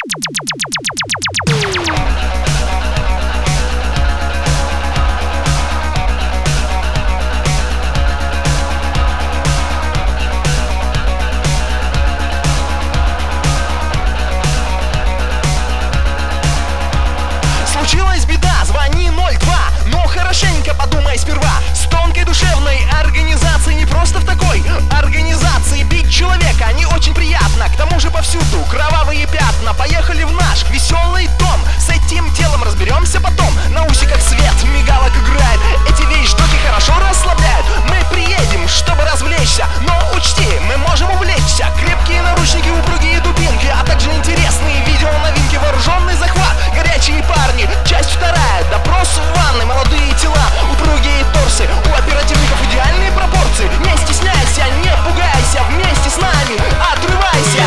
Случилась беда, звони 02, но хорошенько подумай сперва. С тонкой душевной организацией, не просто в такой организации бить человека не очень приятно. К тому же повсюду кровавые пятна. Поехали в наш веселый дом, с этим делом разберемся потом. На усиках свет мигалок играет, эти вещдоки хорошо расслабляют. Мы приедем, чтобы развлечься, но учти, мы можем увлечься. Крепкие наручники, упругие дубинки, а также интересные видео-новинки. Вооруженный захват, горячие парни. Часть вторая, допрос в ванной. Молодые тела, упругие торсы. У оперативников идеальные пропорции. Не стесняйся, не пугайся, вместе с нами отрывайся.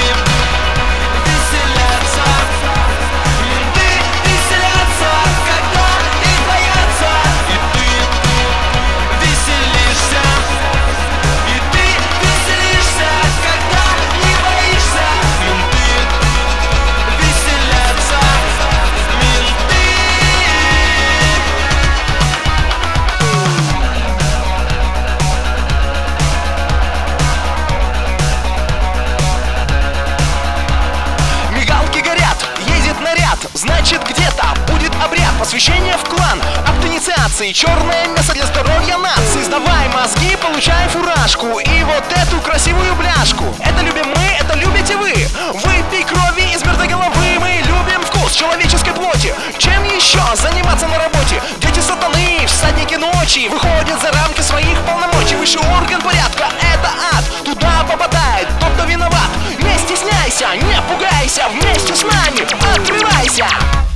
Значит, где-то будет обряд посвящения в клан, акт инициации, черное мясо для здоровья нации. Сдавай мозги, получай фуражку и вот эту красивую бляшку. Это любим мы, это любите вы. Выпей крови из мертвой головы. Мы любим вкус человеческой плоти. Чем еще заниматься на работе? Дети сатаны, всадники ночи, выходят за рамки своих полномочий. Высший орган порядка — это ад. Туда попадает тот, кто виноват. Не стесняйся, не пугайся, вместе с нами открывайся.